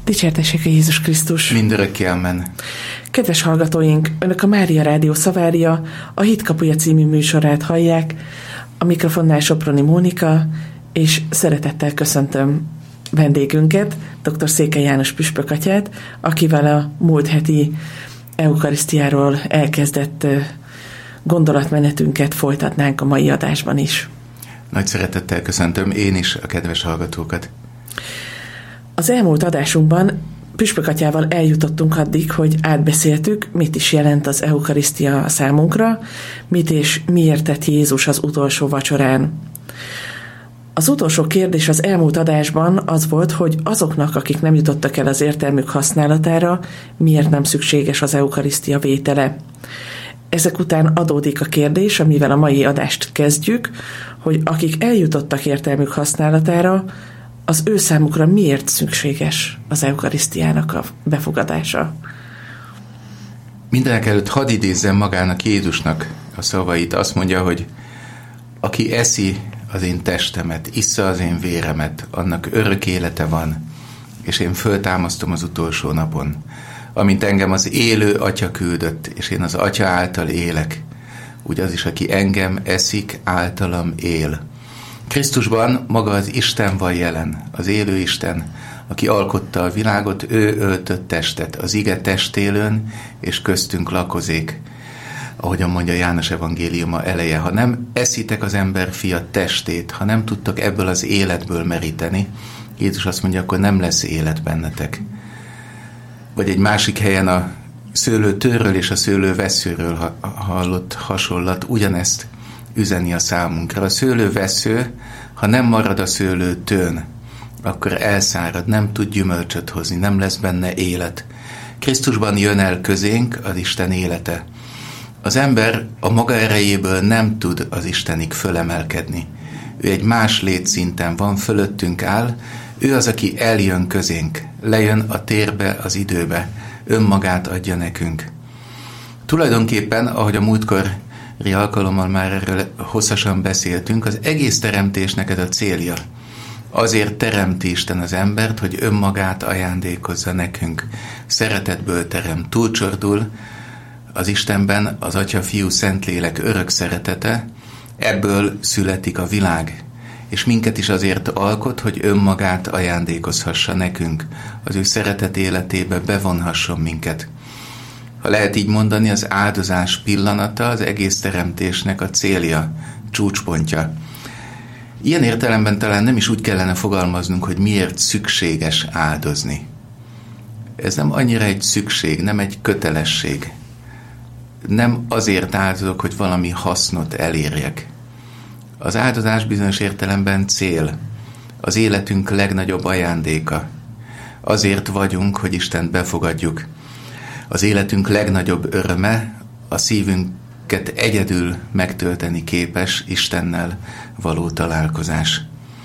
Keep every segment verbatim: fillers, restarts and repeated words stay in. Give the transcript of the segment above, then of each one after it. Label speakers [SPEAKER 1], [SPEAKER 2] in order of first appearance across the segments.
[SPEAKER 1] Dicsértessék a Jézus Krisztus!
[SPEAKER 2] Mindörökké, amen.
[SPEAKER 1] Kedves hallgatóink, Önök a Mária Rádió Szavária, a Hitkapuja című műsorát hallják, a mikrofonnál Soproni Mónika, és szeretettel köszöntöm vendégünket, dr. Székely János püspökatyát, akivel a múlt heti eukarisztiáról elkezdett gondolatmenetünket folytatnánk a mai adásban is.
[SPEAKER 2] Nagy szeretettel köszöntöm én is a kedves hallgatókat.
[SPEAKER 1] Az elmúlt adásunkban püspökatyával eljutottunk addig, hogy átbeszéltük, mit is jelent az eukarisztia számunkra, mit és miért tett Jézus az utolsó vacsorán. Az utolsó kérdés az elmúlt adásban az volt, hogy azoknak, akik nem jutottak el az értelmük használatára, miért nem szükséges az eukarisztia vétele. Ezek után adódik a kérdés, amivel a mai adást kezdjük, hogy akik eljutottak értelmük használatára, az ő számukra miért szükséges az eukarisztiának a befogadása?
[SPEAKER 2] Mindenekelőtt hadd idézzem magának Jézusnak a szavait. Azt mondja, hogy aki eszi az én testemet, issza az én véremet, annak örök élete van, és én föltámasztom az utolsó napon. Amint engem az élő Atya küldött, és én az Atya által élek, úgy az is, aki engem eszik, általam él. Krisztusban maga az Isten van jelen, az élő Isten, aki alkotta a világot, ő öltött testet, az ige testélőn, és köztünk lakozik. Ahogyan mondja János evangéliuma eleje, ha nem eszitek az ember fia testét, ha nem tudtok ebből az életből meríteni, Jézus azt mondja, akkor nem lesz élet bennetek. Vagy egy másik helyen a szőlőtőről és a szőlővesszőről hallott hasonlat ugyanezt üzeni a számunkra. A szőlővessző, ha nem marad a szőlőtőn, akkor elszárad, nem tud gyümölcsöt hozni, nem lesz benne élet. Krisztusban jön el közénk az Isten élete. Az ember a maga erejéből nem tud az Istenig fölemelkedni. Ő egy más létszinten van, fölöttünk áll, ő az, aki eljön közénk, lejön a térbe, az időbe, önmagát adja nekünk. Tulajdonképpen, ahogy a múltkori alkalommal már erről hosszasan beszéltünk, az egész teremtés neked a célja. Azért teremti Isten az embert, hogy önmagát ajándékozza nekünk. Szeretetből teremt, túlcsordul az Istenben az Atya, Fiú, Szentlélek örök szeretete, ebből születik a világ, és minket is azért alkot, hogy önmagát ajándékozhassa nekünk, az ő szeretet életébe bevonhasson minket. Ha lehet így mondani, az áldozás pillanata az egész teremtésnek a célja, csúcspontja. Ilyen értelemben talán nem is úgy kellene fogalmaznunk, hogy miért szükséges áldozni. Ez nem annyira egy szükség, nem egy kötelesség. Nem azért áldozok, hogy valami hasznot elérjek. Az áldozás bizonyos értelemben cél, az életünk legnagyobb ajándéka. Azért vagyunk, hogy Istent befogadjuk. Az életünk legnagyobb öröme, a szívünket egyedül megtölteni képes Istennel való találkozás.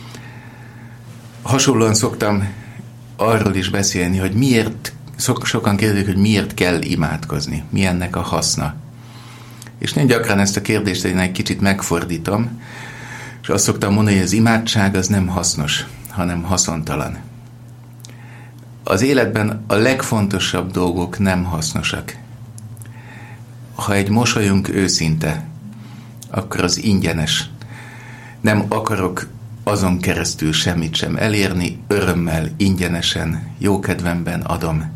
[SPEAKER 2] Hasonlóan szoktam arról is beszélni, hogy miért, sokan kérdezik, hogy miért kell imádkozni, mi ennek a haszna. És nagyon gyakran ezt a kérdést én egy kicsit megfordítom, és azt szoktam mondani, hogy az imádság az nem hasznos, hanem haszontalan. Az életben a legfontosabb dolgok nem hasznosak. Ha egy mosolyunk őszinte, akkor az ingyenes. Nem akarok azon keresztül semmit sem elérni, örömmel, ingyenesen, jókedvemben adom.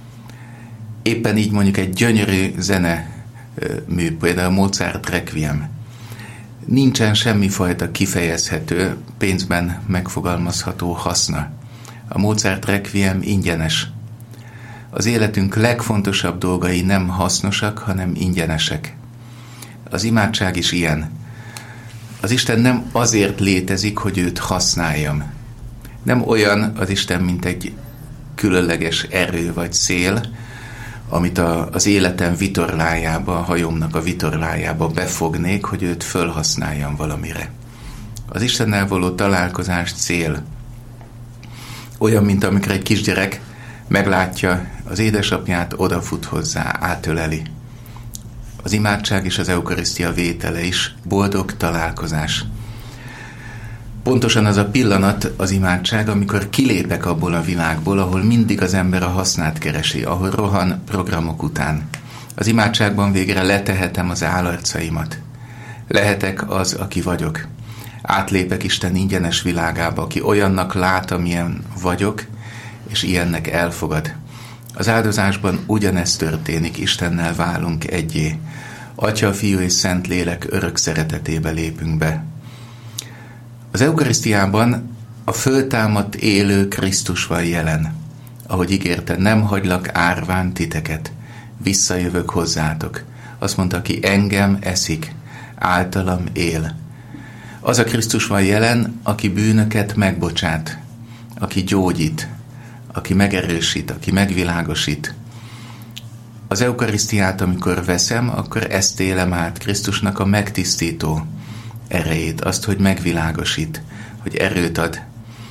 [SPEAKER 2] Éppen így mondjuk egy gyönyörű zene mű, például a Mozart Requiem. Nincsen semmifajta kifejezhető, pénzben megfogalmazható haszna. A Mozart Requiem ingyenes. Az életünk legfontosabb dolgai nem hasznosak, hanem ingyenesek. Az imádság is ilyen. Az Isten nem azért létezik, hogy őt használjam. Nem olyan az Isten, mint egy különleges erő vagy szél, amit a, az életem vitorlájába, a hajómnak a vitorlájába befognék, hogy őt fölhasználjam valamire. Az Istennel való találkozás cél. Olyan, mint amikor egy kisgyerek meglátja az édesapját, odafut hozzá, átöleli. Az imádság és az eukarisztia vétele is boldog találkozás. pontosan az a pillanat az imádság, amikor kilépek abból a világból, ahol mindig az ember a hasznát keresi, ahol rohan programok után. Az imádságban végre letehetem az állarcaimat. Lehetek az, aki vagyok. Átlépek Isten ingyenes világába, aki olyannak lát, amilyen vagyok, és ilyennek elfogad. Az áldozásban ugyanezt történik, Istennel válunk egyé. Atya, Fiú és Szentlélek örök szeretetébe lépünk be. Az eukarisztiában a föltámadt élő Krisztus van jelen. Ahogy ígérte, nem hagylak árván titeket, visszajövök hozzátok. Azt mondta, aki engem eszik, általam él. Az a Krisztus van jelen, aki bűnöket megbocsát, aki gyógyít, aki megerősít, aki megvilágosít. Az eukarisztiát, amikor veszem, akkor ezt élem át, Krisztusnak a megtisztító erejét, azt, hogy megvilágosít, hogy erőt ad,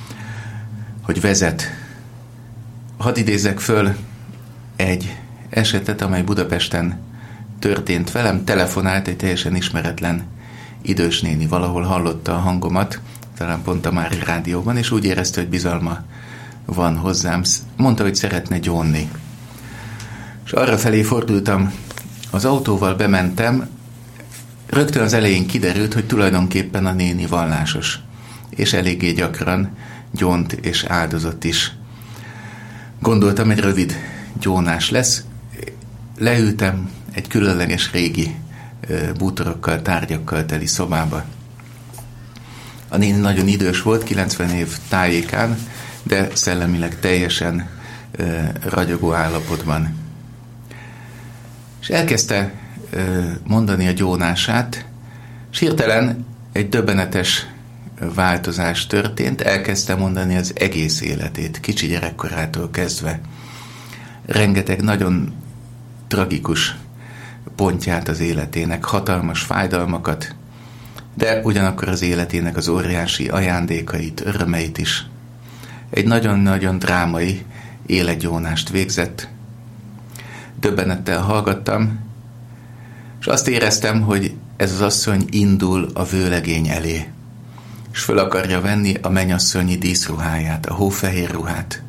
[SPEAKER 2] hogy vezet. Hadd idézzek föl egy esetet, amely Budapesten történt velem. Telefonált egy teljesen ismeretlen idős néni, valahol hallotta a hangomat, talán pont a Mária rádióban, és úgy érezte, hogy bizalma van hozzám. Mondta, hogy szeretne gyónni. És arra felé fordultam, az autóval bementem, rögtön az elején kiderült, hogy tulajdonképpen a néni vallásos, és eléggé gyakran gyónt és áldozott is. Gondoltam, egy rövid gyónás lesz. Leültem egy különleges régi bútorokkal, tárgyakkal teli szobába. A néni nagyon idős volt, kilencven év tájékán, de szellemileg teljesen ragyogó állapotban. És elkezdte mondani a gyónását, és hirtelen egy döbbenetes változás történt, elkezdte mondani az egész életét, kicsi gyerekkorától kezdve. Rengeteg nagyon tragikus pontját az életének, hatalmas fájdalmakat, de ugyanakkor az életének az óriási ajándékait, örömeit is. Egy nagyon-nagyon drámai életgyónást végzett. Döbbenettel hallgattam, és azt éreztem, hogy ez az asszony indul a vőlegény elé, és föl akarja venni a mennyasszonyi díszruháját, a hófehér ruhát.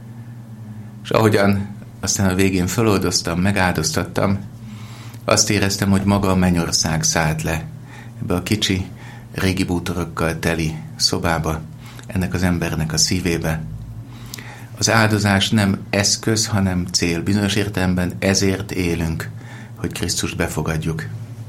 [SPEAKER 2] És ahogyan aztán a végén föloldoztam, megáldoztattam, azt éreztem, hogy maga a mennyország szállt le ebbe a kicsi, régi bútorokkal teli szobába, ennek az embernek a szívébe. Az áldozás nem eszköz, hanem cél. Bizonyos értelemben ezért élünk, hogy Krisztust befogadjuk.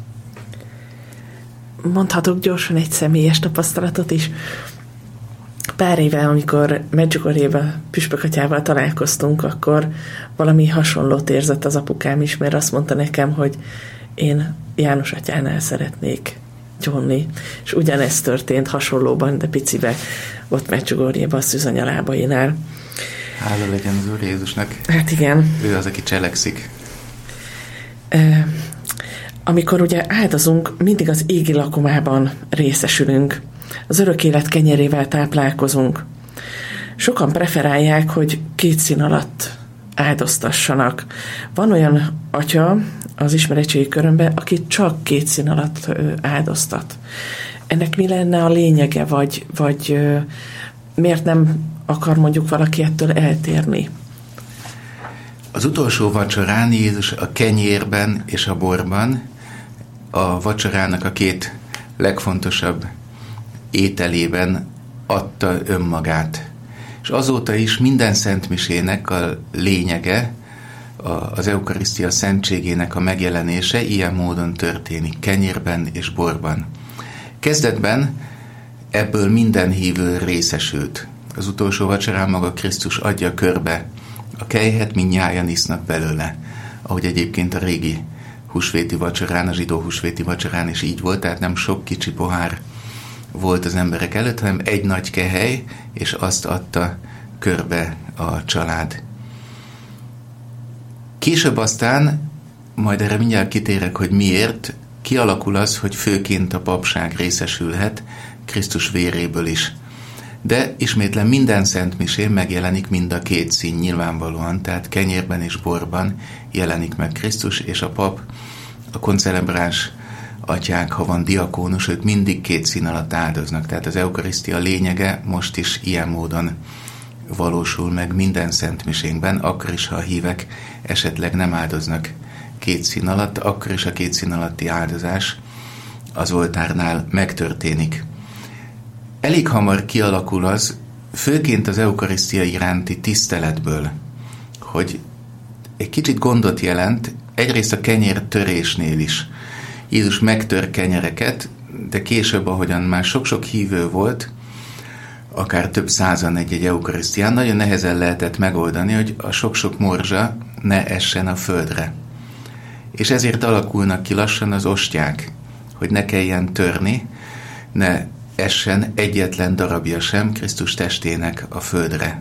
[SPEAKER 1] Mondhatok gyorsan egy személyes tapasztalatot is. Pár éve, amikor Medjugorjéba püspökatyával találkoztunk, akkor valami hasonlót érzett az apukám is, mert azt mondta nekem, hogy én János atyánál szeretnék gyónni. És ugyanezt történt hasonlóban, de picibe, ott Medjugorjéba, a szűzanyalábainál.
[SPEAKER 2] Hála legyen az Úr Jézusnak.
[SPEAKER 1] Hát igen.
[SPEAKER 2] Ő az, aki cselekszik.
[SPEAKER 1] E, amikor ugye áldozunk, mindig az égi lakomában részesülünk. Az örök élet kenyerével táplálkozunk. Sokan preferálják, hogy két szín alatt áldoztassanak. Van olyan atya az ismeretségi körömben, aki csak két szín alatt áldoztat. Ennek mi lenne a lényege, vagy, vagy miért nem akar mondjuk valaki ettől eltérni?
[SPEAKER 2] Az utolsó vacsorán Jézus a kenyérben és a borban a vacsorának a két legfontosabb ételében adta önmagát. És azóta is minden szentmisének a lényege, az eukarisztia szentségének a megjelenése ilyen módon történik, kenyérben és borban. Kezdetben ebből minden hívő részesült. Az utolsó vacsorán maga Krisztus adja körbe a kejhet, mindnyájan isznak belőle, ahogy egyébként a régi húsvéti vacsorán, a zsidó húsvéti vacsorán is így volt, tehát nem sok kicsi pohár volt az emberek előtt, hanem egy nagy kehely, és azt adta körbe a család. Később aztán, majd erre mindjárt kitérek, hogy miért, kialakul az, hogy főként a papság részesülhet Krisztus véréből is. De ismétlen minden szentmisén megjelenik mind a két szín nyilvánvalóan, tehát kenyérben és borban jelenik meg Krisztus, és a pap, a koncelebráns atyák, ha van diakónus, ők mindig két szín alatt áldoznak. Tehát az eukarisztia lényege most is ilyen módon valósul meg minden szentmisénkben, akkor is, ha a hívek esetleg nem áldoznak két szín alatt, akkor is a két szín alatti áldozás az oltárnál megtörténik. Elég hamar kialakul az, főként az eukarisztia iránti tiszteletből, hogy egy kicsit gondot jelent, egyrészt a kenyértörésnél is. Jézus megtör kenyereket, de később, ahogyan már sok-sok hívő volt, akár több százan egy-egy eukarisztián, nagyon nehezen lehetett megoldani, hogy a sok-sok morzsa ne essen a földre. És ezért alakulnak ki lassan az ostyák, hogy ne kelljen törni, ne essen egyetlen darabja sem Krisztus testének a földre.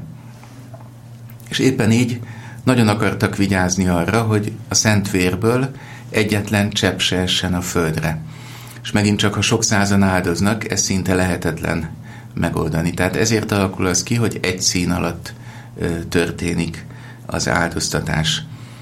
[SPEAKER 2] És éppen így nagyon akartak vigyázni arra, hogy a szent vérből egyetlen csepp se essen a földre. És megint csak, ha sok százan áldoznak, ez szinte lehetetlen megoldani. Tehát ezért alakul az ki, hogy egy szín alatt ö, történik az áldoztatás.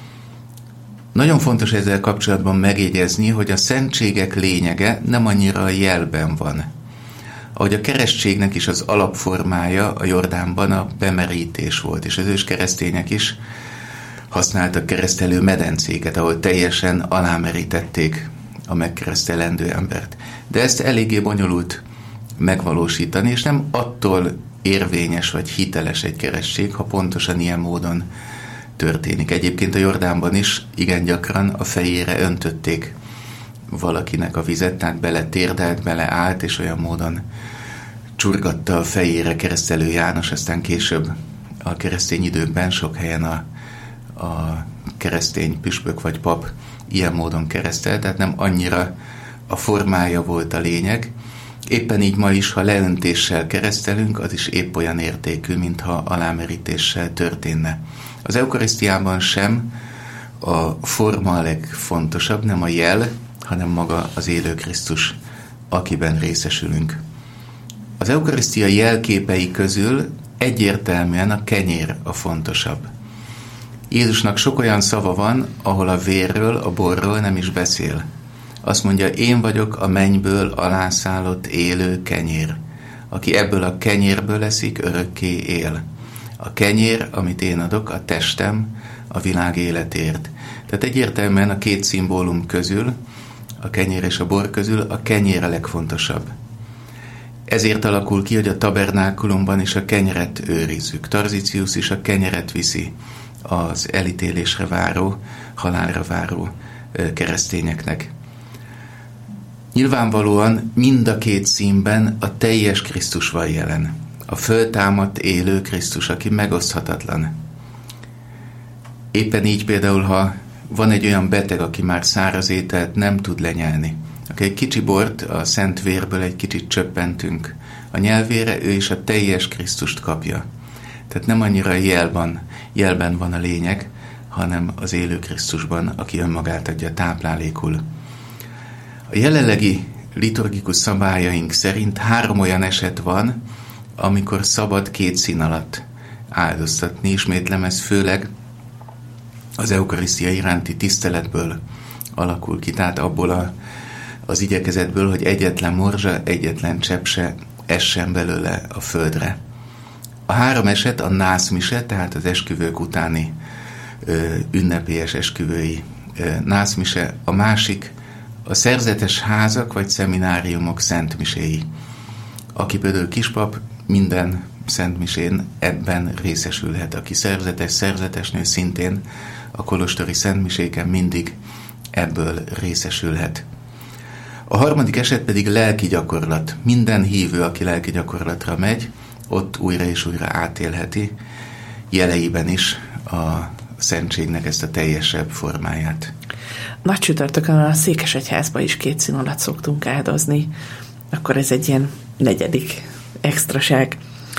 [SPEAKER 2] Nagyon fontos ezzel kapcsolatban megjegyezni, hogy a szentségek lényege nem annyira a jelben van. Ahogy a keresztségnek is az alapformája a Jordánban a bemerítés volt, és az ős keresztények is használtak keresztelő medencéket, ahol teljesen alámerítették a megkeresztelendő embert. De ezt eléggé bonyolult megvalósítani, és nem attól érvényes vagy hiteles egy keresztség, ha pontosan ilyen módon történik. Egyébként a Jordánban is igen gyakran a fejére öntötték valakinek a vizet, tehát bele térdelt, bele állt, és olyan módon csurgatta a fejére keresztelő János, aztán később a keresztény időkben sok helyen a, a keresztény püspök vagy pap ilyen módon keresztelt, tehát nem annyira a formája volt a lényeg. Éppen így ma is, ha leöntéssel keresztelünk, az is épp olyan értékű, mintha alámerítéssel történne. Az eukarisztiában sem a forma a legfontosabb, nem a jel, hanem maga az élő Krisztus, akiben részesülünk. Az eukarisztia jelképei közül egyértelműen a kenyér a fontosabb. Jézusnak sok olyan szava van, ahol a vérről, a borról nem is beszél. Azt mondja, én vagyok a mennyből alászállott élő kenyér. Aki ebből a kenyérből eszik, örökké él. A kenyér, amit én adok, a testem a világ életért. Tehát egyértelműen a két szimbólum közül, a kenyér és a bor közül a kenyér a legfontosabb. Ezért alakul ki, hogy a tabernákulumban is a kenyeret őrizzük. Tarzicius is a kenyeret viszi az elítélésre váró, halálra váró keresztényeknek. Nyilvánvalóan mind a két színben a teljes Krisztus van jelen. A föltámadt élő Krisztus, aki megoszthatatlan. Éppen így például, ha van egy olyan beteg, aki már száraz ételt nem tud lenyelni, akkor egy kicsi bort a szent vérből egy kicsit csöppentünk a nyelvére, ő is a teljes Krisztust kapja. Tehát nem annyira a jelben, jelben van a lényeg, hanem az élő Krisztusban, aki önmagát adja táplálékul. A jelenlegi liturgikus szabályaink szerint három olyan eset van, amikor szabad két szín alatt áldoztatni. Ismétlem, ez főleg az eukarisztia iránti tiszteletből alakul ki, tehát abból a, az igyekezetből, hogy egyetlen morzsa, egyetlen csepp se essen belőle a földre. A három eset a nászmise, tehát az esküvők utáni ö, ünnepélyes esküvői ö, nászmise, a másik a szerzetes házak vagy szemináriumok szentmiséi. Aki például kispap, minden szentmisén ebben részesülhet. Aki szerzetes, szerzetesnő szintén a kolostori szentmiséken mindig ebből részesülhet. A harmadik eset pedig lelki gyakorlat. Minden hívő, aki lelki gyakorlatra megy, ott újra és újra átélheti jeleiben is a szentségnek ezt a teljesebb formáját.
[SPEAKER 1] Nagy csütörtökön a Székesegyházba is két szín alatt szoktunk áldozni. Akkor ez egy ilyen negyedik extraság.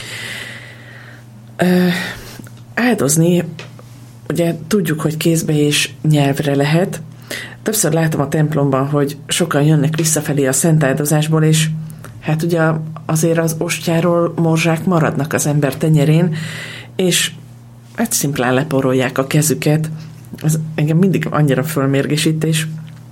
[SPEAKER 1] Ö, áldozni, ugye tudjuk, hogy kézbe és nyelvre lehet. Többször látom a templomban, hogy sokan jönnek visszafelé a szentáldozásból, és hát ugye azért az ostyáról morzsák maradnak az ember tenyerén, és hát szimplán leporolják a kezüket. Ez engem mindig annyira fölmérgesít, és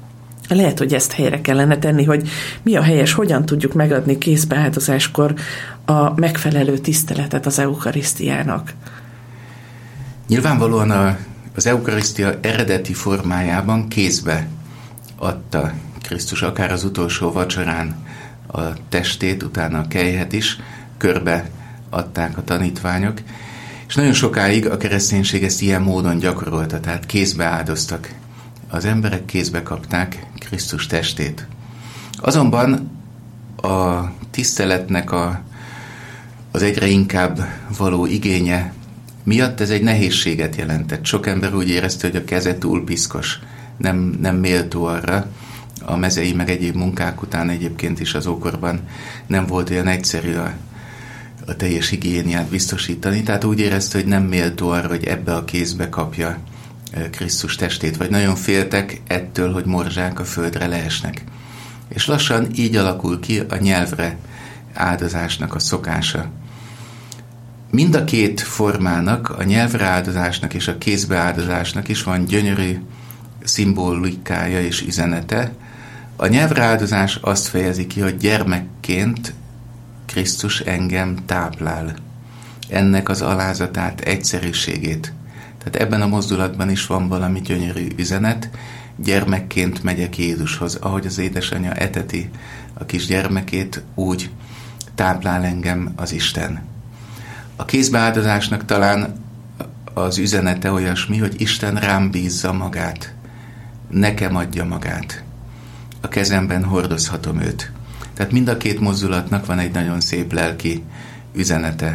[SPEAKER 1] Lehet, hogy ezt helyre kellene tenni, hogy mi a helyes, hogyan tudjuk megadni kézbeáldozáskor a megfelelő tiszteletet az eukarisztiának.
[SPEAKER 2] Nyilvánvalóan a, az eukarisztia eredeti formájában kézbe adta Krisztus, akár az utolsó vacsorán a testét, utána a kelyhet is, körbe adták a tanítványok, és nagyon sokáig a kereszténység ezt ilyen módon gyakorolta, tehát kézbe áldoztak. Az emberek kézbe kapták Krisztus testét. Azonban a tiszteletnek a, az egyre inkább való igénye miatt ez egy nehézséget jelentett. Sok ember úgy érezte, hogy a keze túl piszkos, nem, nem méltó arra. A mezei meg egyéb munkák után egyébként is az ókorban nem volt olyan egyszerű a, a teljes higiéniát biztosítani, tehát úgy érezte, hogy nem méltó arra, hogy ebbe a kézbe kapja Krisztus testét, vagy nagyon féltek ettől, hogy morzsák a földre leesnek. És lassan így alakul ki a nyelvre áldozásnak a szokása. Mind a két formának, a nyelvre áldozásnak és a kézbe áldozásnak is van gyönyörű szimbolikája és üzenete. A nyelvre áldozás azt fejezi ki, hogy gyermekként Krisztus engem táplál. Ennek az alázatát, egyszerűségét. Tehát ebben a mozdulatban is van valami gyönyörű üzenet. Gyermekként megyek Jézushoz, ahogy az édesanyja eteti a kis gyermekét, úgy táplál engem az Isten. A kézbeáldozásnak talán az üzenete olyasmi, hogy Isten rám bízza magát, nekem adja magát. A kezemben hordozhatom őt. Tehát mind a két mozdulatnak van egy nagyon szép lelki üzenete.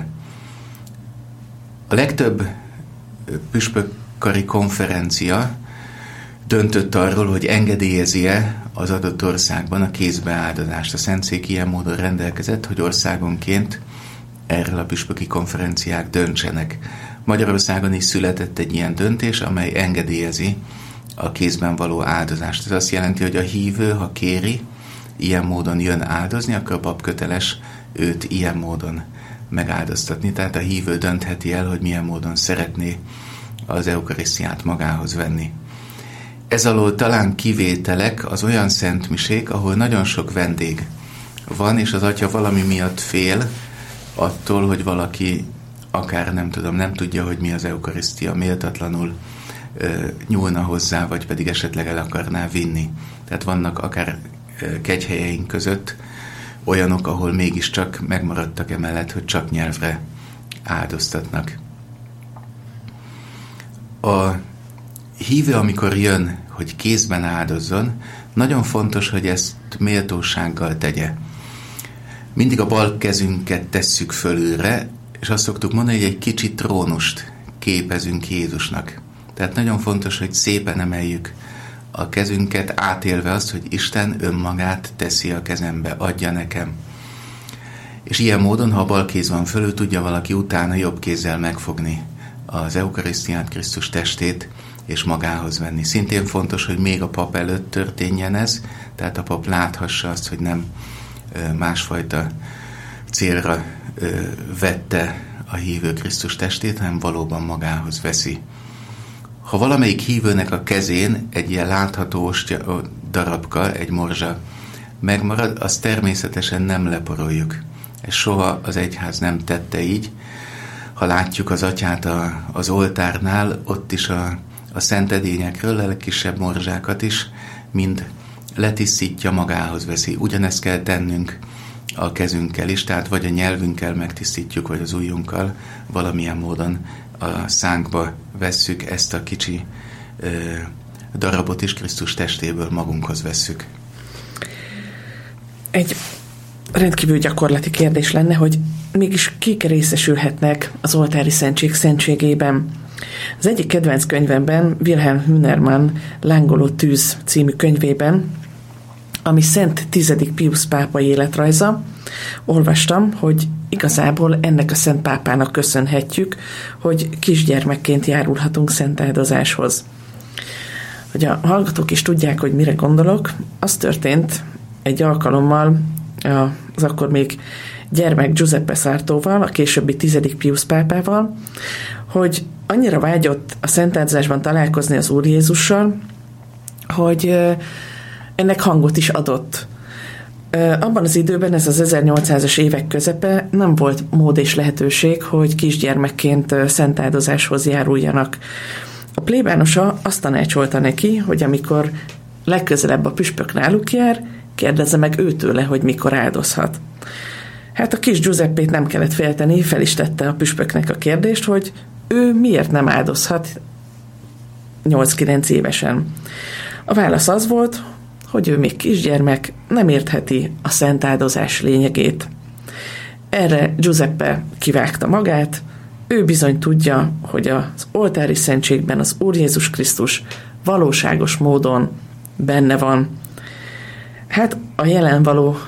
[SPEAKER 2] A legtöbb püspökkari konferencia döntött arról, hogy engedélyezi-e az adott országban a kézbeáldozást. A Szentszék ilyen módon rendelkezett, hogy országonként erről a püspöki konferenciák döntsenek. Magyarországon is született egy ilyen döntés, amely engedélyezi a kézben való áldozást. Ez azt jelenti, hogy a hívő, ha kéri, ilyen módon jön áldozni, akkor a pap köteles őt ilyen módon megáldoztatni. Tehát a hívő döntheti el, hogy milyen módon szeretné az eukarisztiát magához venni. Ez alól talán kivételek az olyan szentmisék, ahol nagyon sok vendég van, és az atya valami miatt fél attól, hogy valaki akár nem tudom, nem tudja, hogy mi az eukarisztia, méltatlanul ö, nyúlna hozzá, vagy pedig esetleg el akarná vinni. Tehát vannak akár ö, kegyhelyeink között olyanok, ahol mégiscsak megmaradtak emellett, hogy csak nyelvre áldoztatnak. A hívő, amikor jön, hogy kézben áldozzon, nagyon fontos, hogy ezt méltósággal tegye. Mindig a bal kezünket tesszük fölülre, és azt szoktuk mondani, hogy egy kicsi trónust képezünk Jézusnak. Tehát nagyon fontos, hogy szépen emeljük a kezünket, átélve azt, hogy Isten önmagát teszi a kezembe, adja nekem. És ilyen módon, ha a bal kéz van fölül, tudja valaki utána jobb kézzel megfogni az eukarisztiát, Krisztus testét, és magához venni. Szintén fontos, hogy még a pap előtt történjen ez, tehát a pap láthassa azt, hogy nem másfajta célra vette a hívő Krisztus testét, hanem valóban magához veszi. Ha valamelyik hívőnek a kezén egy ilyen látható ostya darabka, egy morzsa megmarad, azt természetesen nem leporoljuk. Ez soha az egyház nem tette így. Ha látjuk az atyát a, az oltárnál, ott is a, a szentedényekről, a legkisebb morzsákat is mind letisztítja, magához veszi. Ugyanezt kell tennünk a kezünkkel is, tehát vagy a nyelvünkkel megtisztítjuk, vagy az ujjunkkal valamilyen módon a szánkba vesszük ezt a kicsi ö, darabot is, Krisztus testéből magunkhoz vesszük.
[SPEAKER 1] Egy rendkívül gyakorlati kérdés lenne, hogy mégis kik részesülhetnek az oltári szentség szentségében. Az egyik kedvenc könyvemben, Wilhelm Hünermann Lángoló tűz című könyvében, ami Szent tizedik Piusz pápa életrajza, olvastam, hogy igazából ennek a szent pápának köszönhetjük, hogy kisgyermekként járulhatunk szent áldozáshoz. Hogy a hallgatók is tudják, hogy mire gondolok, az történt egy alkalommal az akkor még gyermek Giuseppe Sartóval, a későbbi tizedik Piusz pápával, hogy annyira vágyott a szentáldozásban találkozni az Úr Jézussal, hogy ennek hangot is adott. Abban az időben, ez az ezernyolcszázas évek közepe, nem volt mód és lehetőség, hogy kisgyermekként szentáldozáshoz járuljanak. A plébánosa azt tanácsolta neki, hogy amikor legközelebb a püspök náluk jár, kérdezze meg őtőle, hogy mikor áldozhat. Hát a kis Giuseppét nem kellett félteni, fel is tette a püspöknek a kérdést, hogy ő miért nem áldozhat nyolc-kilenc évesen. A válasz az volt, hogy ő még kisgyermek, nem értheti a szentáldozás lényegét. Erre Giuseppe kivágta magát, ő bizony tudja, hogy az oltári szentségben az Úr Jézus Krisztus valóságos módon benne van. Hát a jelenvaló,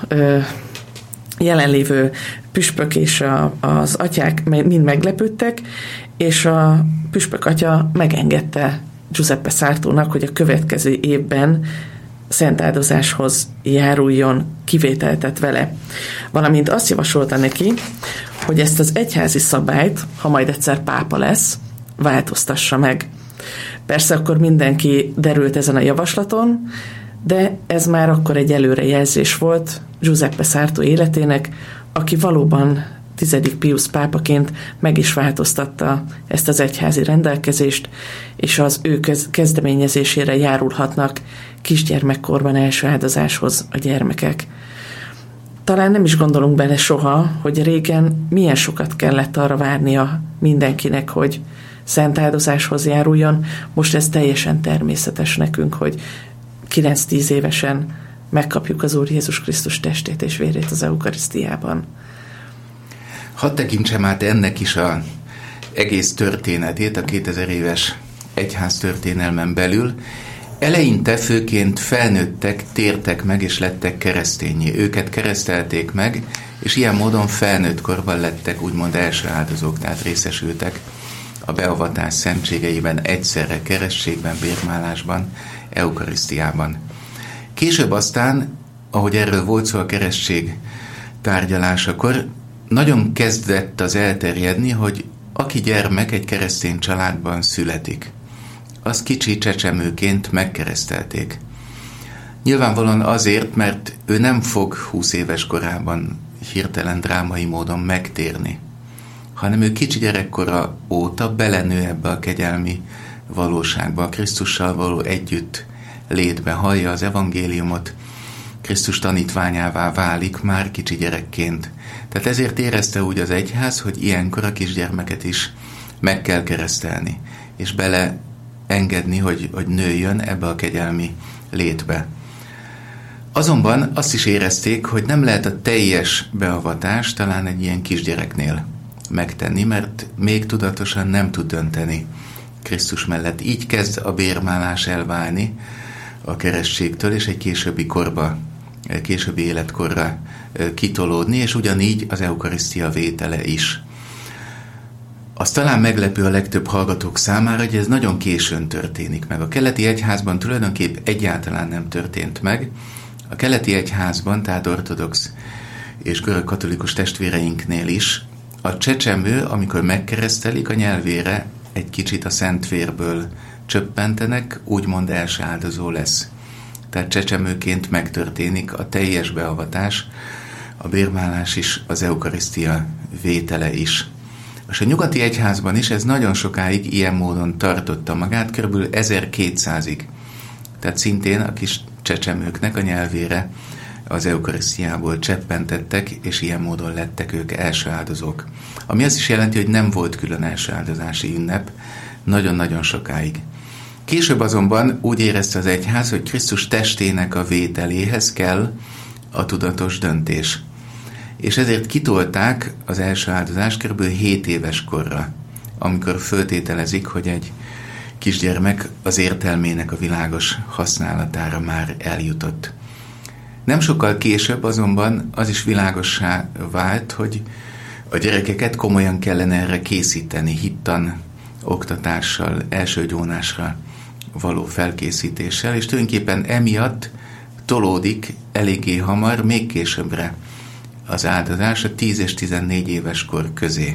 [SPEAKER 1] jelenlévő püspök és a, az atyák mind meglepődtek, és a püspök atya megengedte Giuseppe Sartónak, hogy a következő évben szentáldozáshoz járuljon, kivételtet vele. Valamint azt javasolta neki, hogy ezt az egyházi szabályt, ha majd egyszer pápa lesz, változtassa meg. Persze akkor mindenki derült ezen a javaslaton, de ez már akkor egy előrejelzés volt Giuseppe Sarto életének, aki valóban tizedik Piusz pápaként meg is változtatta ezt az egyházi rendelkezést, és az ő kezdeményezésére járulhatnak kisgyermekkorban első áldozáshoz a gyermekek. Talán nem is gondolunk bele soha, hogy régen milyen sokat kellett arra várnia mindenkinek, hogy szent áldozáshoz járuljon. Most ez teljesen természetes nekünk, hogy kilenc-tíz évesen megkapjuk az Úr Jézus Krisztus testét és vérét az eukarisztiában.
[SPEAKER 2] Hadd tekintsem át ennek is az egész történetét a kétezer éves egyház történelmen belül. Eleinte főként felnőttek, tértek meg és lettek keresztényé. Őket keresztelték meg, és ilyen módon felnőtt korban lettek úgymond első áldozók, tehát részesültek a beavatás szentségeiben egyszerre, keresztségben, bérmálásban, eukarisztiában. Később aztán, ahogy erről volt szó a keresztség tárgyalásakor, nagyon kezdett az elterjedni, hogy aki gyermek egy keresztény családban születik, az kicsi csecsemőként megkeresztelték. Nyilvánvalóan azért, mert ő nem fog húsz éves korában hirtelen drámai módon megtérni, hanem ő kicsi gyerekkora óta belenő ebbe a kegyelmi valóságba, a Krisztussal való együtt létbe, hallja az evangéliumot, Krisztus tanítványává válik már kicsi gyerekként. Tehát ezért érezte úgy az egyház, hogy ilyenkor a kisgyermeket is meg kell keresztelni, és bele engedni, hogy, hogy nőjön ebbe a kegyelmi létbe. Azonban azt is érezték, hogy nem lehet a teljes beavatást talán egy ilyen kisgyereknél megtenni, mert még tudatosan nem tud dönteni Krisztus mellett. Így kezd a bérmálás elválni a keresztségtől, és egy későbbi korba, későbbi életkorra kitolódni, és ugyanígy az eukarisztia vétele is. Az talán meglepő a legtöbb hallgatók számára, hogy ez nagyon későn történik meg. A keleti egyházban tulajdonképp egyáltalán nem történt meg. A keleti egyházban, tehát ortodox és görög-katolikus testvéreinknél is a csecsemő, amikor megkeresztelik, a nyelvére egy kicsit a szentvérből csöppentenek, úgymond első áldozó lesz. Tehát csecsemőként megtörténik a teljes beavatás, a bérmálás is, az eukarisztia vétele is. És a nyugati egyházban is ez nagyon sokáig ilyen módon tartotta magát, kb. ezerkétszázig. Tehát szintén a kis csecsemőknek a nyelvére az eukarisztiából cseppentettek, és ilyen módon lettek ők első áldozók. Ami azt is jelenti, hogy nem volt külön első áldozási ünnep nagyon-nagyon sokáig. Később azonban úgy érezte az egyház, hogy Krisztus testének a vételéhez kell a tudatos döntés. És ezért kitolták az első áldozást kb. hét éves korra, amikor föltételezik, hogy egy kisgyermek az értelmének a világos használatára már eljutott. Nem sokkal később azonban az is világossá vált, hogy a gyerekeket komolyan kellene erre készíteni, hittan, oktatással, elsőgyónásra való felkészítéssel, és tulajdonképpen emiatt tolódik eléggé hamar, még későbbre az áldozás a tíz és tizennégy éves kor közé.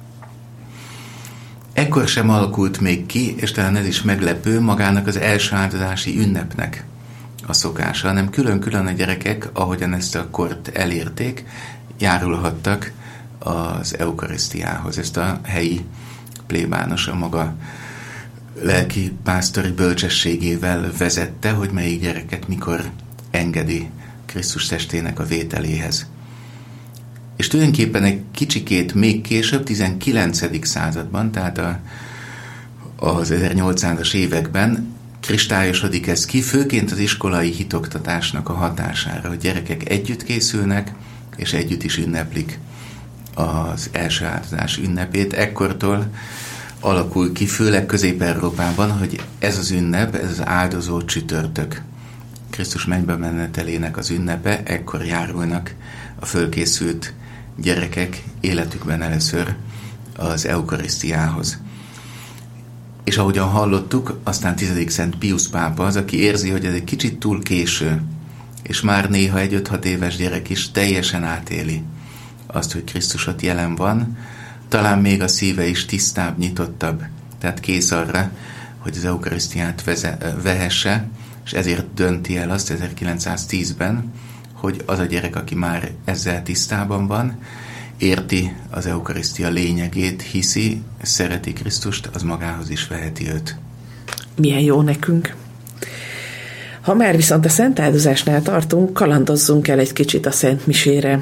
[SPEAKER 2] Ekkor sem alakult még ki, és talán ez is meglepő, magának az első áldozási ünnepnek a szokása, hanem külön-külön a gyerekek, ahogyan ezt a kort elérték, járulhattak az eukarisztiához. Ezt a helyi plébános a maga lelki pásztori bölcsességével vezette, hogy melyik gyereket mikor engedi Krisztus testének a vételéhez. És tulajdonképpen egy kicsikét még később, tizenkilencedik században, tehát a, az ezernyolcszázas években kristályosodik ez ki, főként az iskolai hitoktatásnak a hatására, hogy gyerekek együtt készülnek, és együtt is ünneplik az első áldozás ünnepét. Ekkortól alakul ki, főleg Közép-Európában, hogy ez az ünnep, ez az áldozó csütörtök, Krisztus mennybe menetelének az ünnepe, ekkor járulnak a fölkészült gyerekek életükben először az eukarisztiához. És ahogyan hallottuk, aztán tizedik Szent Piusz pápa az, aki érzi, hogy ez egy kicsit túl késő, és már néha egy öt-hat éves gyerek is teljesen átéli azt, hogy Krisztus ott jelen van, talán még a szíve is tisztább, nyitottabb, tehát kész arra, hogy az eukarisztiát veze, vehesse, és ezért dönti el azt ezerkilencszáztízben, hogy az a gyerek, aki már ezzel tisztában van, érti az eukarisztia lényegét, hiszi, szereti Krisztust, az magához is veheti őt.
[SPEAKER 1] Milyen jó nekünk! Ha már viszont a szent áldozásnál tartunk, kalandozzunk el egy kicsit a Szent Misére.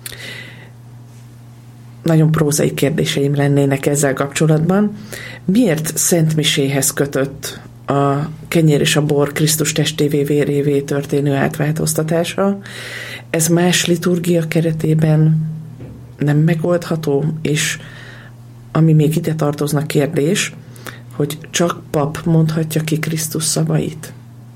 [SPEAKER 1] Nagyon prózai kérdéseim lennének ezzel kapcsolatban. Miért Szent Miséhez kötött a kenyér és a bor Krisztus testévé vérévé történő átváltoztatása? Ez más liturgia keretében nem megoldható, és ami még ide tartozna kérdés, hogy csak pap mondhatja ki Krisztus szavait?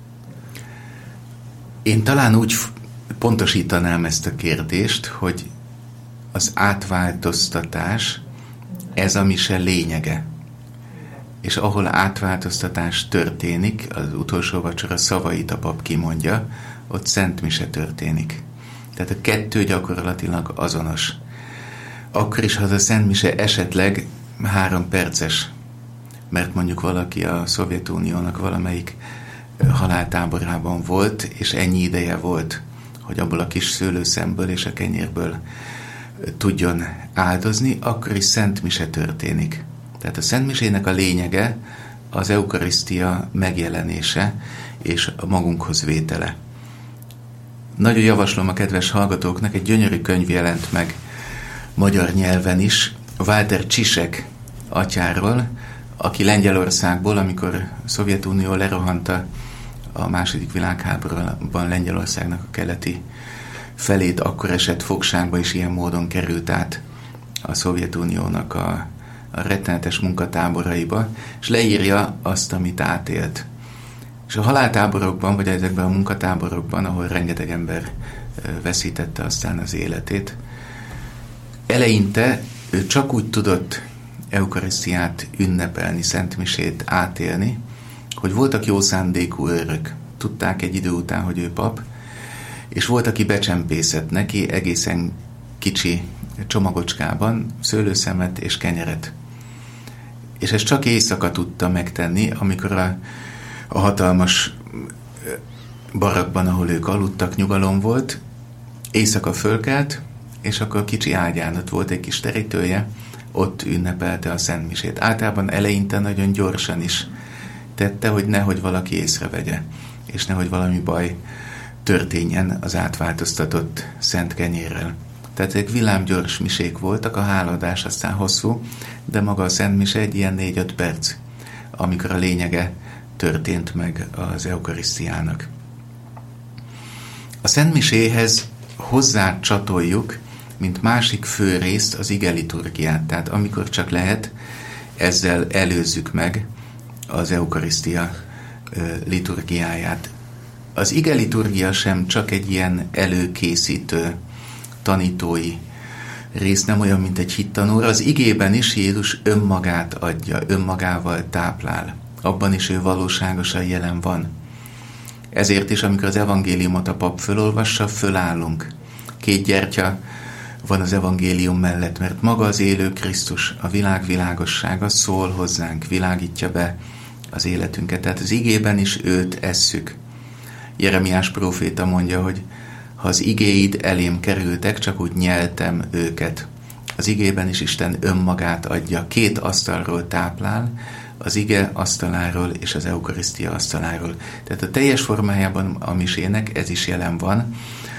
[SPEAKER 2] Én talán úgy pontosítanám ezt a kérdést, hogy az átváltoztatás, ez a mise lényege. És ahol átváltoztatás történik, az utolsó vacsora szavait a pap kimondja, ott Szent Mise történik. Tehát a kettő gyakorlatilag azonos. Akkor is, ha az a Szent Mise esetleg három perces, mert mondjuk valaki a Szovjetuniónak valamelyik haláltáborában volt, és ennyi ideje volt, hogy abból a kis szőlőszemből és a kenyérből tudjon áldozni, akkor is Szent Mise történik. Tehát a Szent Misének a lényege az eukarisztia megjelenése és a magunkhoz vétele. Nagyon javaslom a kedves hallgatóknak, egy gyönyörű könyv jelent meg magyar nyelven is, Walter Csisek atyáról, aki Lengyelországból, amikor a Szovjetunió lerohanta a második világháborúban Lengyelországnak a keleti felét, akkor esett fogságba, és ilyen módon került át a Szovjetuniónak a, a rettenetes munkatáboraiba, és leírja azt, amit átélt. És a haláltáborokban, vagy ezekben a munkatáborokban, ahol rengeteg ember veszítette aztán az életét, eleinte ő csak úgy tudott eukarisztiát ünnepelni, Szent Misét átélni, hogy voltak jó szándékú őrök. Tudták egy idő után, hogy ő pap, és volt, aki becsempészett neki egészen kicsi csomagocskában szőlőszemet és kenyeret. És ezt csak éjszaka tudta megtenni, amikor a, a hatalmas barakban, ahol ők aludtak, nyugalom volt, éjszaka fölkelt, és akkor kicsi ágyán ott volt egy kis terítője, ott ünnepelte a Szent Misét. Általában eleinte nagyon gyorsan is tette, hogy nehogy valaki észrevegye, és nehogy valami baj történjen az átváltoztatott szent kenyérrel. Tehát ezek villámgyors misék voltak, a hálaadás aztán hosszú, de maga a Szent Mise egy ilyen négy-öt perc, amikor a lényege történt meg az eukarisztiának. A Szent Miséhez hozzá csatoljuk, mint másik fő részt, az ige liturgiát. Tehát amikor csak lehet, ezzel előzzük meg az eukarisztia liturgiáját. Az ige liturgia sem csak egy ilyen előkészítő, tanítói rész, nem olyan, mint egy hittanóra. Az igében is Jézus önmagát adja, önmagával táplál. Abban is ő valóságosan jelen van. Ezért is, amikor az evangéliumot a pap fölolvassa, fölállunk. Két gyertya van az evangélium mellett, mert maga az élő Krisztus, a világ világossága szól hozzánk, világítja be az életünket. Tehát az igében is őt esszük. Jeremiás próféta mondja, hogy ha az igéid elém kerültek, csak úgy nyeltem őket. Az igében is Isten önmagát adja, két asztalról táplál, az ige asztaláról és az eukarisztia asztaláról. Tehát a teljes formájában a misének ez is jelen van.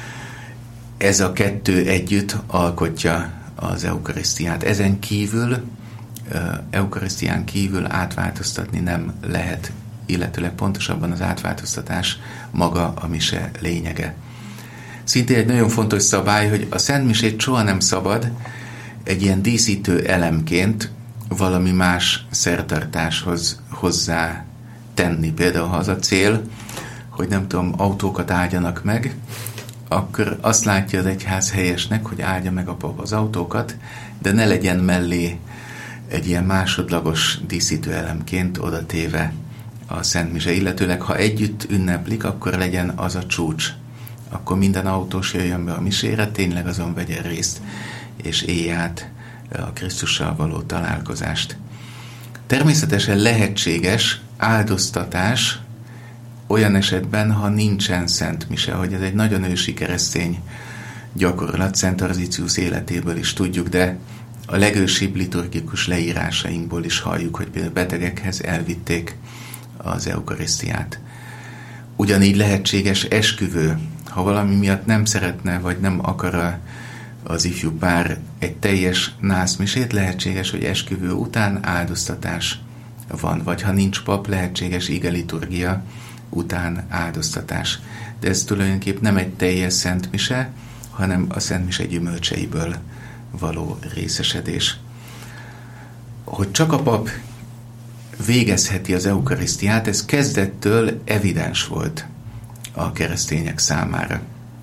[SPEAKER 2] Ez a kettő együtt alkotja az eukarisztiát. Ezen kívül, eukarisztián kívül átváltoztatni nem lehet, illetőleg pontosabban az átváltoztatás maga a mise lényege. Szintén egy nagyon fontos szabály, hogy a szentmisét soha nem szabad egy ilyen díszítő elemként valami más szertartáshoz hozzá tenni. Például, ha az a cél, hogy nem tudom, autókat áldjanak meg, akkor azt látja az egyház helyesnek, hogy áldja meg a pap az autókat, de ne legyen mellé egy ilyen másodlagos díszítő elemként odatéve a szentmise. Illetőleg, ha együtt ünneplik, akkor legyen az a csúcs. Akkor minden autós jöjjön be a misére, tényleg azon vegyen részt, és élj át a Krisztussal való találkozást. Természetesen lehetséges áldoztatás olyan esetben, ha nincsen szent mise, hogy ez egy nagyon ősi keresztény gyakorlat, Szent Arzicius életéből is tudjuk, de a legősibb liturgikus leírásainkból is halljuk, hogy például betegekhez elvitték az eukarisztiát. Ugyanígy lehetséges esküvő, ha valami miatt nem szeretne, vagy nem akar az ifjú pár egy teljes nászmisét, lehetséges, hogy esküvő után áldoztatás van, vagy ha nincs pap, lehetséges igeliturgia után áldoztatás. De ez tulajdonképpen nem egy teljes szentmise, hanem a szentmise gyümölcseiből való részesedés. Hogy csak a pap végezheti az eukarisztiát, ez kezdettől evidens volt a keresztények számára.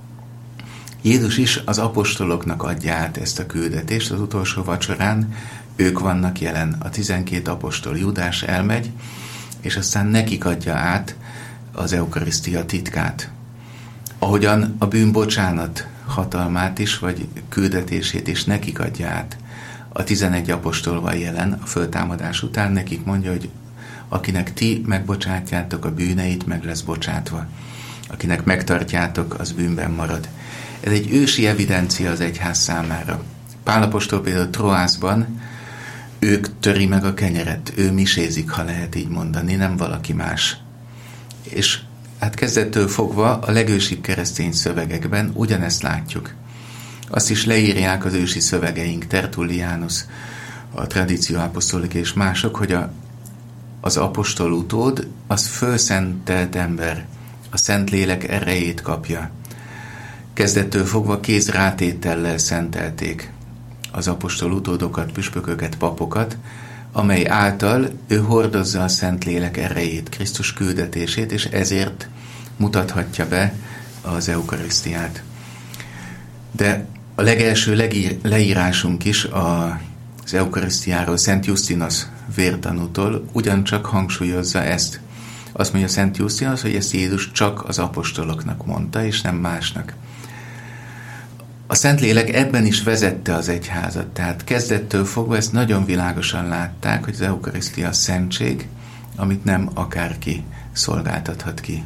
[SPEAKER 2] Jézus is az apostoloknak adja át ezt a küldetést, az utolsó vacsorán ők vannak jelen. A tizenkét apostol, Júdás elmegy, és aztán nekik adja át az eukarisztia titkát. Ahogyan a bűnbocsánat hatalmát is, vagy küldetését is nekik adja át. A tizenegy apostol van jelen a föltámadás után, nekik mondja, hogy akinek ti megbocsátjátok a bűneit, meg lesz bocsátva. Akinek megtartjátok, az bűnben marad. Ez egy ősi evidencia az egyház számára. Pál apostol például Troászban, ők töri meg a kenyeret, ő misézik, ha lehet így mondani, nem valaki más. És hát kezdettől fogva a legősibb keresztény szövegekben ugyanezt látjuk. Azt is leírják az ősi szövegeink, Tertullianus, a Traditio Apostolica és mások, hogy a, az apostol utód, az fölszentelt ember, a Szentlélek erejét kapja. Kezdettől fogva kézrátétellel szentelték az apostol utódokat, püspököket, papokat, amely által ő hordozza a Szentlélek erejét, Krisztus küldetését, és ezért mutathatja be az eukarisztiát. De a legelső legír, leírásunk is az eukarisztiáról Szent Jusztinos vértanútól ugyancsak hangsúlyozza ezt. Azt mondja Szent Jusztinos, hogy ezt Jézus csak az apostoloknak mondta, és nem másnak. A Szentlélek ebben is vezette az egyházat, tehát kezdettől fogva ezt nagyon világosan látták, hogy az eukarisztia szentség, amit nem akárki szolgáltathat ki.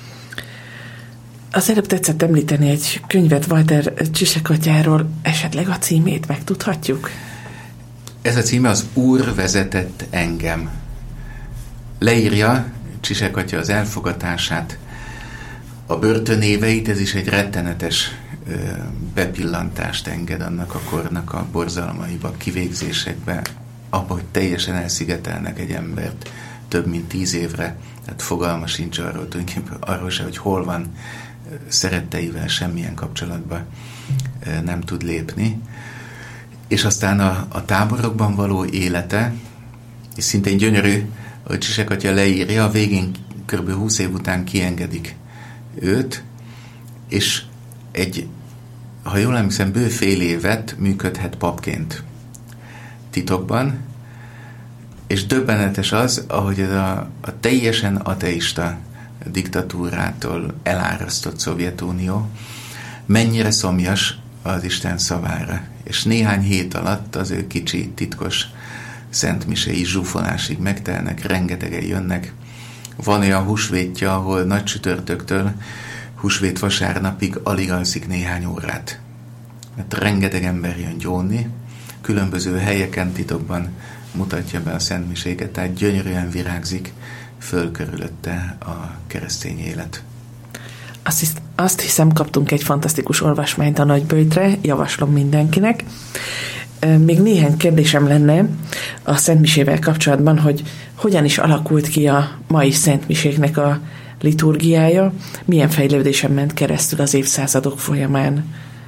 [SPEAKER 1] Az előbb tetszett említeni egy könyvet Walter Csisek atyáról, esetleg a címét megtudhatjuk?
[SPEAKER 2] Ez a címe az Úr vezetett engem. Leírja Csisek atya az elfogatását, a börtönéveit, ez is egy rettenetes bepillantást enged annak a kornak a borzalmaiba, kivégzésekbe, abba, hogy teljesen elszigetelnek egy embert több mint tíz évre, tehát fogalma sincs arról, tulajdonképpen arról se, hogy hol van, szeretteivel semmilyen kapcsolatban nem tud lépni. És aztán a, a táborokban való élete, és szintén gyönyörű, hogy Csisek atya leírja, a végén kb. húsz év után kiengedik őt, és egy, ha jól emlékszem, bő fél évet működhet papként titokban, és döbbenetes az, ahogy ez a, a teljesen ateista diktatúrától elárasztott Szovjetunió mennyire szomjas az Isten szavára. És néhány hét alatt az ő kicsi, titkos szentmisei zsúfolásig megtelnek, rengetegen jönnek, Van olyan húsvétja, ahol nagy csütörtöktől húsvét vasárnapig alig alszik néhány órát. Mert rengeteg ember jön gyónni, különböző helyeken titokban mutatja be a szentmiséket, tehát gyönyörűen virágzik föl körülötte a keresztény élet.
[SPEAKER 1] Azt, hisz, azt hiszem, kaptunk egy fantasztikus olvasmányt a Nagyböjtre, javaslom mindenkinek. Még néhány kérdésem lenne a szentmisével kapcsolatban, hogy hogyan is alakult ki a mai szentmiséknek a liturgiája, milyen fejlődésen ment keresztül az évszázadok folyamán.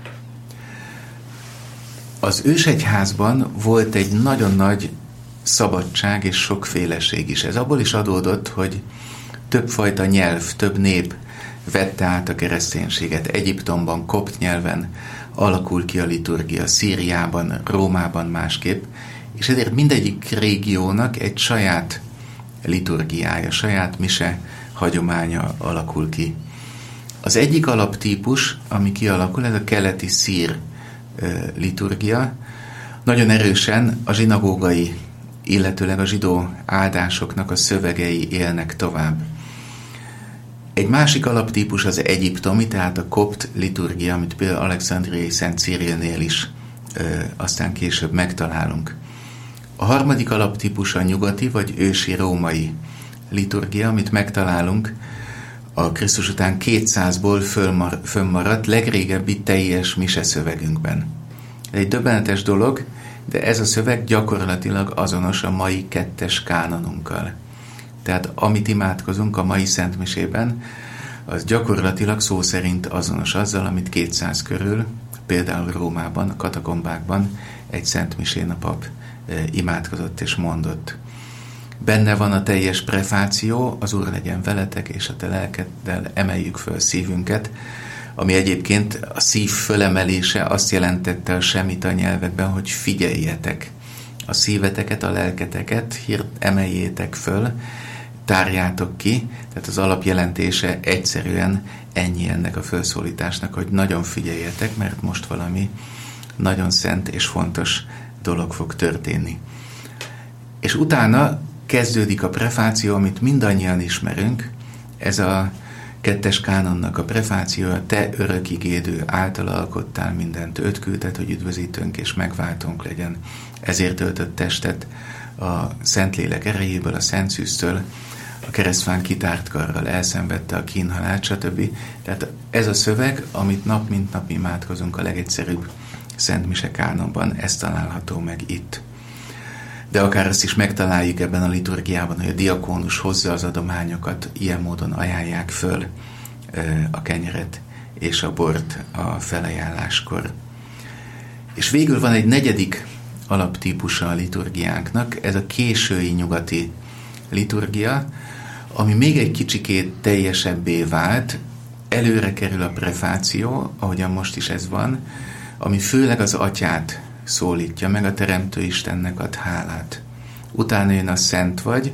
[SPEAKER 2] Az ősegyházban volt egy nagyon nagy szabadság és sokféleség is. Ez abból is adódott, hogy többfajta nyelv, több nép vette át a kereszténységet. Egyiptomban, kopt nyelven alakul ki a liturgia, Szíriában, Rómában másképp, és ezért mindegyik régiónak egy saját liturgiája, saját mise hagyománya alakul ki. Az egyik alaptípus, ami kialakul, ez a keleti szír liturgia, nagyon erősen a zsinagógai, illetőleg a zsidó áldásoknak a szövegei élnek tovább. Egy másik alaptípus az egyiptomi, tehát a kopt liturgia, amit például Alexandriai Szent Cirilnél is ö, aztán később megtalálunk. A harmadik alaptípus a nyugati vagy ősi római liturgia, amit megtalálunk a Krisztus után kétszázból fölmar, fönnmaradt legrégebbi teljes mise szövegünkben. Ez egy döbbenetes dolog, de ez a szöveg gyakorlatilag azonos a mai kettes kánonunkkal. Tehát amit imádkozunk a mai szentmisében, az gyakorlatilag szó szerint azonos azzal, amit kétszáz körül, például Rómában, a katakombákban egy szentmisén a pap imádkozott és mondott. Benne van a teljes prefáció, az Úr legyen veletek, és a te lelkeddel emeljük föl szívünket, ami egyébként a szív fölemelése azt jelentette a semita nyelvekben, hogy figyeljetek a szíveteket, a lelketeket, hírt emeljétek föl, tárjátok ki, tehát az alapjelentése egyszerűen ennyi ennek a felszólításnak, hogy nagyon figyeljetek, mert most valami nagyon szent és fontos dolog fog történni. És utána kezdődik a prefáció, amit mindannyian ismerünk, ez a kettes kánonnak a prefációja, te örökigédő, által alkottál mindent, őt küldted, hogy üdvözítőnk és megváltónk legyen. Ezért öltött testet a Szentlélek erejéből, a Szent Szűztől, a keresztfán kitárt karral elszenvedte a kínhalált, stb. Tehát ez a szöveg, amit nap mint nap imádkozunk a legegyszerűbb Szent Mise kánonban, ez található meg itt. De akár azt is megtaláljuk ebben a liturgiában, hogy a diakónus hozza az adományokat, ilyen módon ajánlják föl a kenyeret és a bort a felajánláskor. És végül van egy negyedik alaptípusa a liturgiánknak, ez a késői nyugati liturgia, ami még egy kicsikét teljesebbé vált, előre kerül a prefáció, ahogyan most is ez van, ami főleg az atyát szólítja meg, a Teremtő Istennek ad hálát. Utána jön a Szent vagy,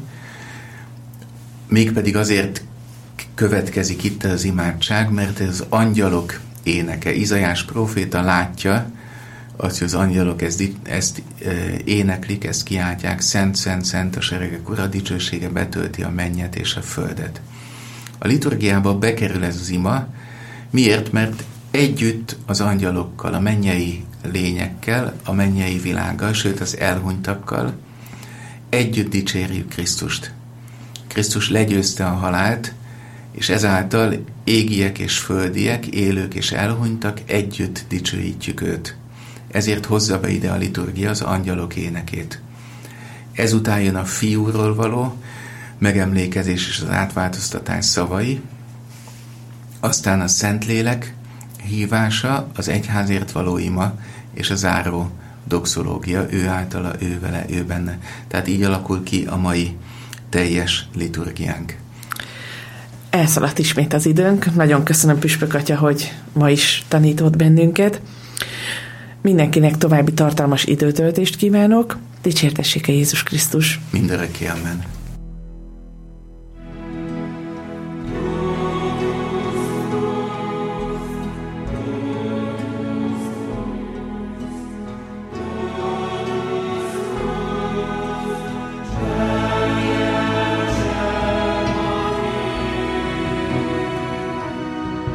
[SPEAKER 2] mégpedig azért következik itt az imádság, mert ez az angyalok éneke. Izaiás próféta látja azt, hogy az angyalok ezt, ezt éneklik, ezt kiáltják, szent, szent, szent a seregek ura, dicsősége betölti a mennyet és a földet. A liturgiába bekerül ez az ima. Miért? Mert együtt az angyalokkal, a mennyei lényekkel, a mennyei világgal, sőt az elhunytakkal együtt dicsérjük Krisztust. Krisztus legyőzte a halált, és ezáltal égiek és földiek, élők és elhunytak, együtt dicsőítjük őt. Ezért hozza be ide a liturgia az angyalok énekét. Ezután jön a fiúról való megemlékezés és az átváltoztatás szavai, aztán a Szentlélek hívása, az egyházért való ima és a záró doxológia, ő általa, ő vele, ő benne. Tehát így alakul ki a mai teljes liturgiánk.
[SPEAKER 1] Elszaladt ismét az időnk. Nagyon köszönöm, Püspök Atya, hogy ma is tanított bennünket. Mindenkinek további tartalmas időtöltést kívánok. Dicsértessék-e Jézus Krisztus!
[SPEAKER 2] Mindörökké, amen.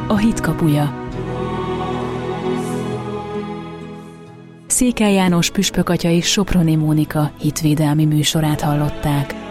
[SPEAKER 3] a hit kapuja. Székely János püspökatya és Soproni Mónika hitvédelmi műsorát hallották.